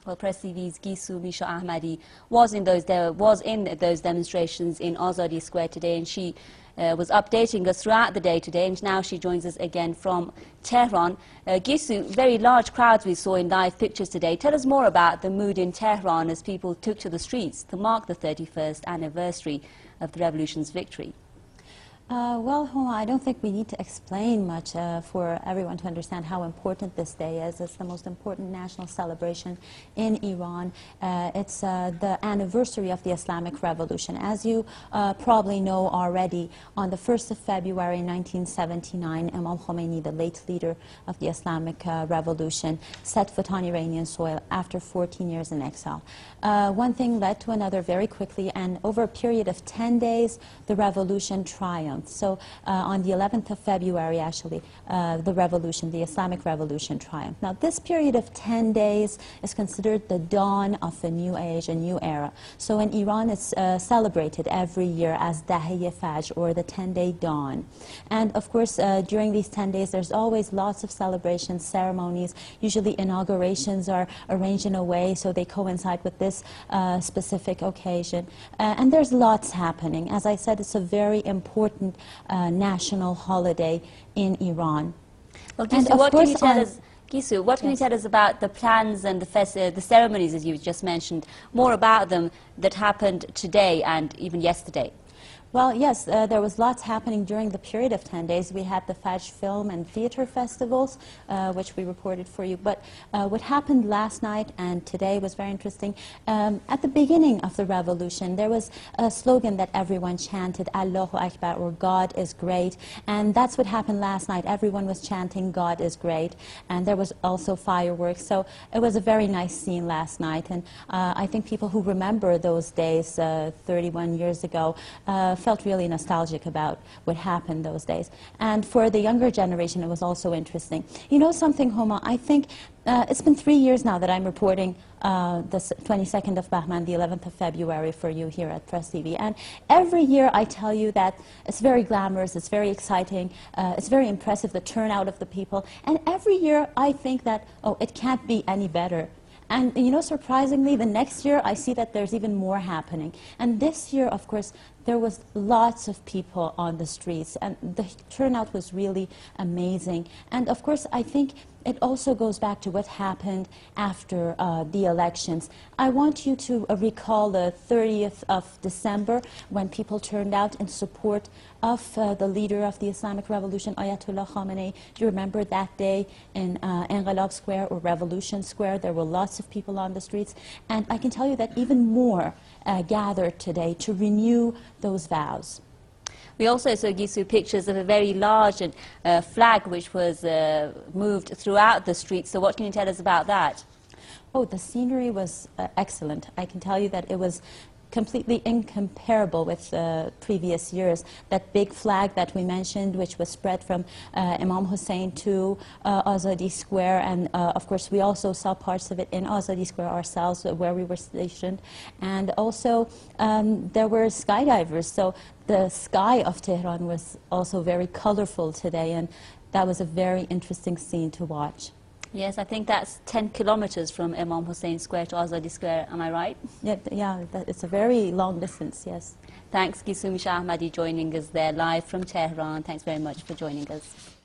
Well, Press TV's Gisu Misha Ahmadi was in those demonstrations in Azadi Square today, and she was updating us throughout the day today, and now she joins us again from Tehran. Gisu, very large crowds we saw in live pictures today. Tell us more about the mood in Tehran as people took to the streets to mark the 31st anniversary of the revolution's victory. Well, Huma, I don't think we need to explain much for everyone to understand how important this day is. It's the most important national celebration in Iran. It's the anniversary of the Islamic Revolution. As you probably know already, on the 1st of February 1979, Imam Khomeini, the late leader of the Islamic Revolution, set foot on Iranian soil after 14 years in exile. One thing led to another very quickly, and over a period of 10 days, the revolution triumphed. So on the 11th of February, actually, the Islamic Revolution triumphed. Now, this period of 10 days is considered the dawn of a new age, a new era. So in Iran, it's celebrated every year as Dahiye Fajr, or the 10-day dawn. And of course, during these 10 days, there's always lots of celebrations, ceremonies. Usually inaugurations are arranged in a way so they coincide with this specific occasion. And there's lots happening. As I said, it's a very important national holiday in Iran. Well, Gisu, what can you tell us? Gisu, what can you tell us about the plans and the ceremonies, as you just mentioned, more about them that happened today and even yesterday? Well, yes, there was lots happening during the period of 10 days. We had the Fajr Film and Theater Festivals, which we reported for you. But what happened last night and today was very interesting. At the beginning of the revolution, there was a slogan that everyone chanted, Allahu Akbar, or God is great. And that's what happened last night. Everyone was chanting, God is great. And there was also fireworks. So it was a very nice scene last night. And I think people who remember those days 31 years ago felt really nostalgic about what happened those days. And for the younger generation, it was also interesting. You know something, Homa? I think it's been 3 years now that I'm reporting the 22nd of Bahman, the 11th of February for you here at Press TV. And every year I tell you that it's very glamorous, it's very exciting, it's very impressive, the turnout of the people. And every year I think that, oh, it can't be any better. And, you know, surprisingly, the next year, I see that there's even more happening. And this year, of course, there was lots of people on the streets, and the turnout was really amazing. And, of course, I think it also goes back to what happened after the elections. I want you to recall the 30th of December, when people turned out in support of the leader of the Islamic Revolution, Ayatollah Khamenei. Do you remember that day in Enqilab Square, or Revolution Square? There were lots of people on the streets. And I can tell you that even more gathered today to renew those vows. We also saw, Gisu, pictures of a very large flag which was moved throughout the streets. So what can you tell us about that? Oh, the scenery was excellent. I can tell you that it was completely incomparable with previous years. That big flag that we mentioned, which was spread from Imam Hussein to Azadi Square, and of course we also saw parts of it in Azadi Square ourselves, where we were stationed. And also there were skydivers, so the sky of Tehran was also very colorful today, and that was a very interesting scene to watch. Yes, I think that's 10 kilometers from Imam Hussein Square to Azadi Square. Am I right? Yeah, it's a very long distance, yes. Thanks, Gisu Misha Ahmadi, joining us there live from Tehran. Thanks very much for joining us.